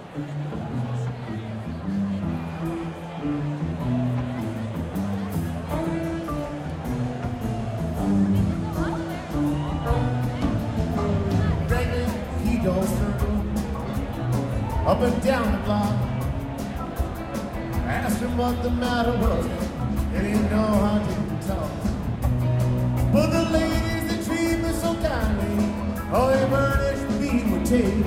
He goes through up and down the block. I asked him what the matter was, and he didn't know I didn't talk. But the ladies that treat me so kindly, oh, they burnish me with tape.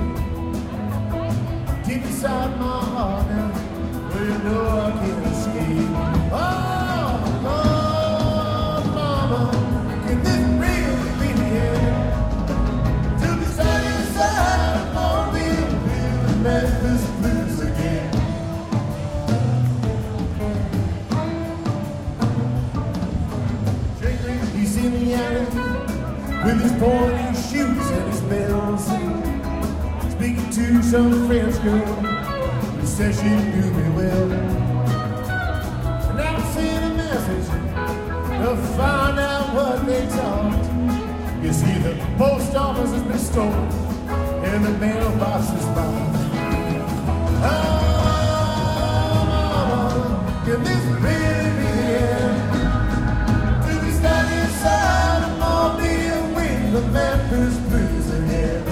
Deep inside my heart now, well, you know I can't escape. Oh, Lord, Mama, can this really be the end? To be side inside, I'm gonna be the Memphis blues again. He's in the alley with his pointy shoes and his bells, speaking to some French girl who says she knew me well. And I sent a message to find out what they talked. You see, the post office has been stolen and the mailbox is bound. Oh, Mama, can this really be the end? To be standing inside a mobile with the Memphis blues again.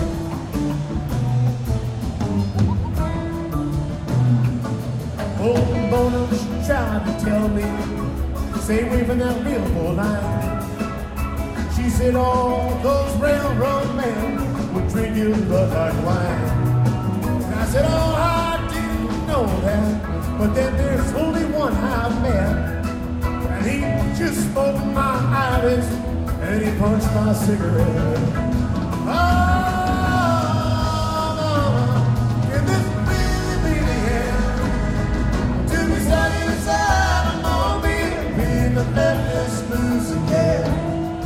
Old Bona, she tried to tell me, stay away from that billboard line. She said all those railroad men would drink your blood like wine. And I said, oh, I didn't know that, but then there's only one I've met, and he just smoked my iris, and he punched my cigarette. Oh, Mama, can this really be the end? To be stuck inside a mobile, being the Memphis blues again.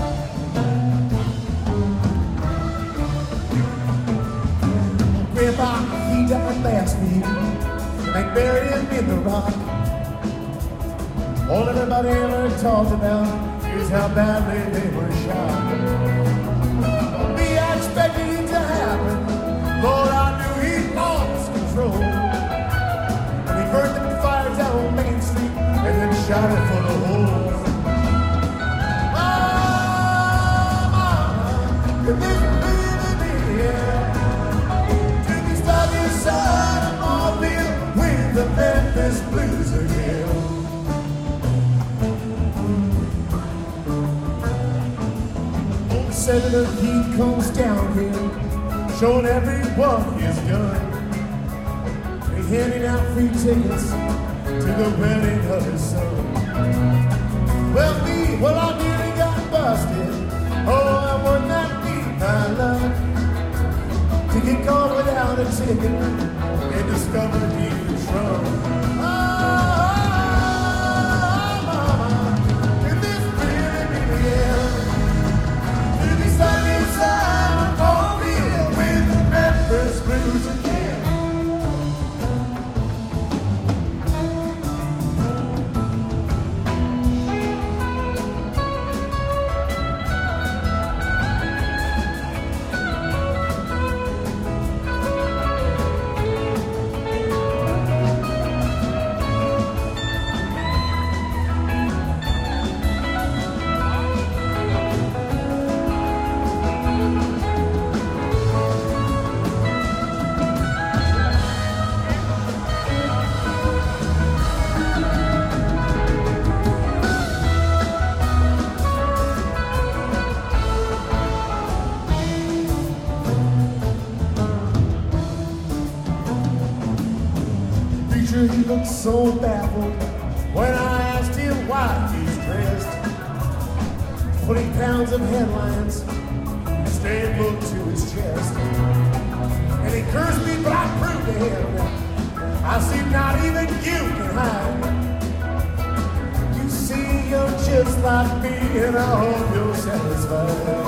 Grandpa, he died last week. They buried him in the rock. All everybody ever talked about is how badly they were shot. Me, I expected it to happen. Lord, I knew he lost control. And he burned the fire down Main Street and then shot it full of holes. Oh, Mama, could this really be the end? Inside a mobile with the Memphis blues again. Old Senator, he comes down here, showing everyone his gun. He's handing out free tickets to the wedding of his son. Well, I nearly got busted. Oh, I would not be my luck to get caught without a ticket and discover he was drunk. Oh, Mama, can this really be the end? To be stuck inside a mobile with the Memphis blues again. He looked so baffled when I asked him why he's dressed. 20 pounds of headlines stayed looked to his chest. And he cursed me, but I proved to him that I see not even you can hide. You see, you're just like me, and I hope you're satisfied.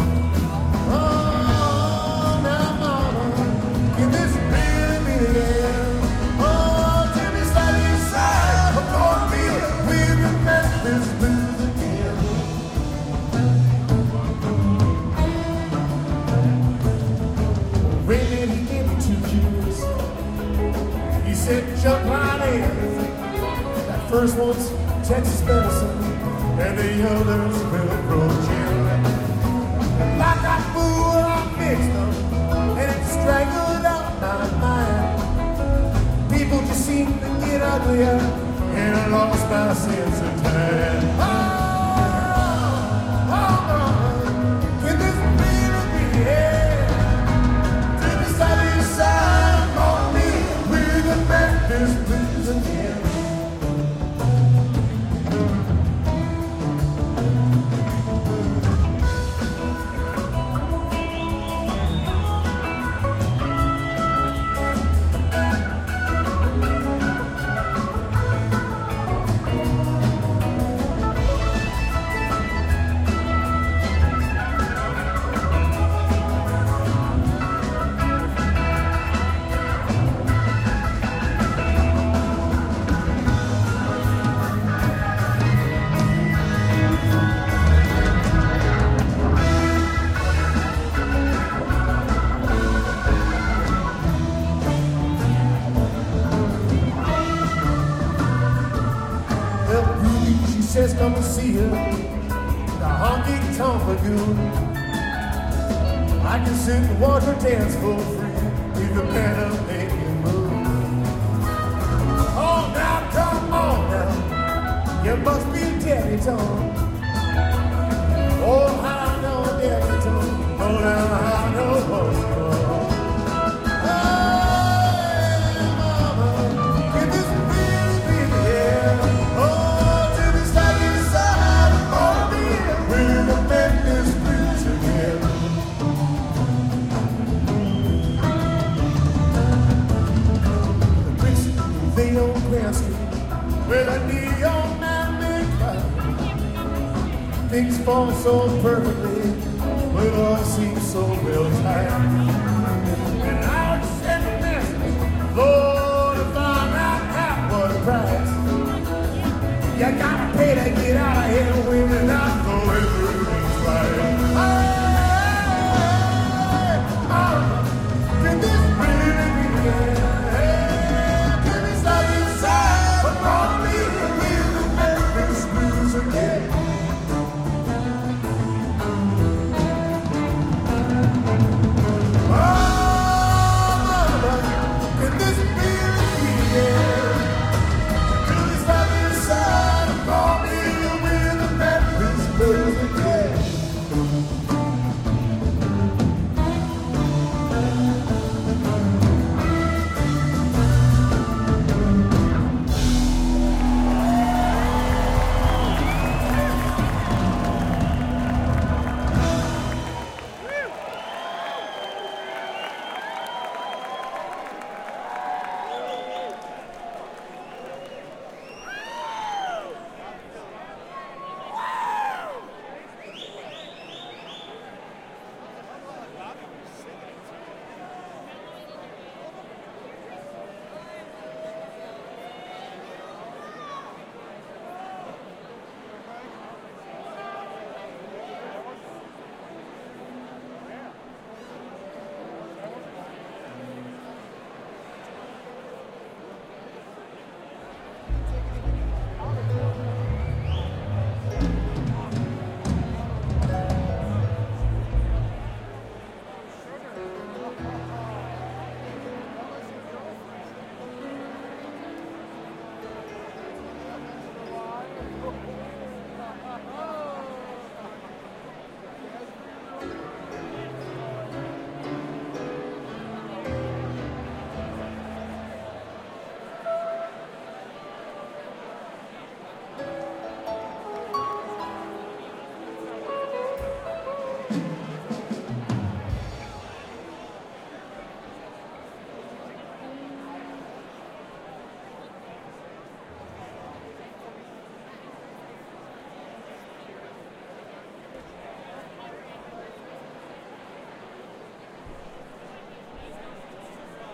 Oh, now, Mama, can this really be the end? Memphis blues again. When did he get 2 years? said jump right in. That first one's Texas medicine, and the others Velcro gin. Like I fool, I mixed them, and it strangled out my mind. People just seem to get uglier, and I lost my sense of time. Can this really be it? To the side on me, with the Memphis blues again. She says come and see her, the honky-tonk lagoon. I can sit and watch her dance for free, leave the Panamanian moon. Oh, now come on now, you must be Daddy Tom. Oh, I know Daddy Tom, oh, now I know what's wrong. With a neon man cloud, things fall so perfectly, but all seems so well timed. And I would send a message, Lord, if I'm not half what a price. You gotta pay to get out of here, women.